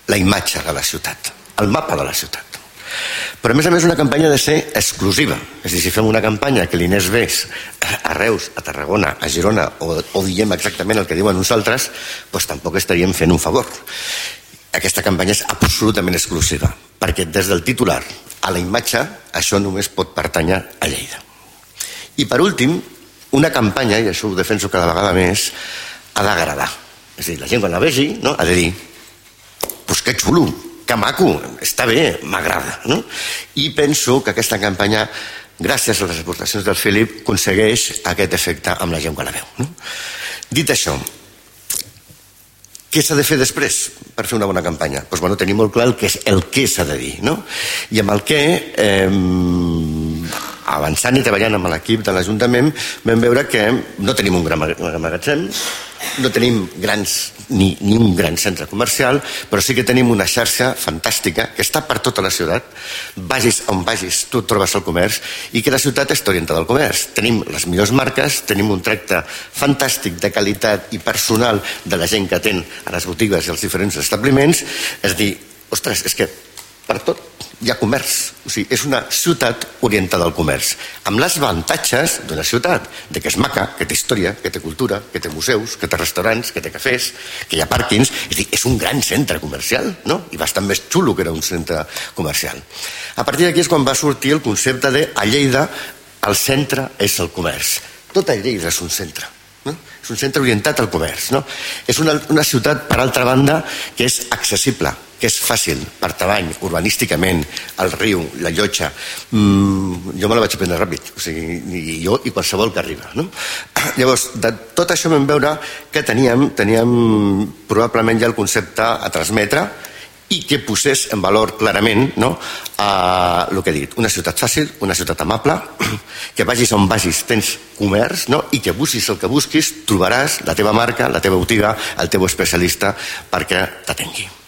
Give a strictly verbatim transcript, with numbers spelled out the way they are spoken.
la imatge de la ciutat, el mapa de la ciutat. Però a més a més una campanya ha de ser exclusiva. És a dir, si fem una campanya que l'Inés Vés a Reus, a Tarragona, a Girona, o, o diem exactament el que diuen nosaltres, doncs tampoc estaríem fent un favor. Aquesta campanya és absolutament exclusiva, perquè des del titular a la imatge això només pot pertànyer a Lleida. I per últim, una campanya, i això ho defenso cada vegada més, ha d'agradar. És a dir, la gent quan la vegi, no, ha de dir pues que xulo, que maco, està bé, m'agrada. No? I penso que aquesta campanya, gràcies a les aportacions del Fílip, aconsegueix aquest efecte amb la gent quan la veu. No? Dit això, què s'ha de fer després per fer una bona campanya? Doncs, bueno, tenim molt clar el que, és, el què s'ha de dir. No? I amb el què, eh, avançant i treballant amb l'equip de l'Ajuntament, vam veure que no tenim un gran magatzem, no tenim grans, ni, ni un gran centre comercial, però sí que tenim una xarxa fantàstica que està per tota la ciutat. Vagis on vagis, tu trobes el comerç, i que la ciutat està orientada al comerç. Tenim les millors marques, tenim un tracte fantàstic de qualitat i personal de la gent que atén a les botigues i als diferents establiments. És dir, ostres, és que per tot hi ha comerç. O sigui, és una ciutat orientada al comerç, amb les avantatges d'una ciutat, de que és maca, que té història, que té cultura, que té museus, que té restaurants, que té cafès, que hi ha pàrquings. És a dir, és un gran centre comercial, no? I bastant més xulo que era un centre comercial. A partir d'aquí és quan va sortir el concepte de a Lleida el centre és el comerç. Tota Lleida és un centre. No? És un centre orientat al comerç. No? És una, una ciutat, per altra banda, que és accessible, que és fàcil, per tamany, urbanísticament, el riu, la llotja. Mm, jo me la vaig aprendre ràpid, o sigui, i jo i qualsevol que arriba. No? Llavors, de tot això vam veure que teníem, teníem probablement ja el concepte a transmetre i que posés en valor clarament, no, a el que he dit, una ciutat fàcil, una ciutat amable, que vagis on vagis tens comerç, no, i que busquis el que busquis trobaràs la teva marca, la teva botiga, el teu especialista perquè t'atengui.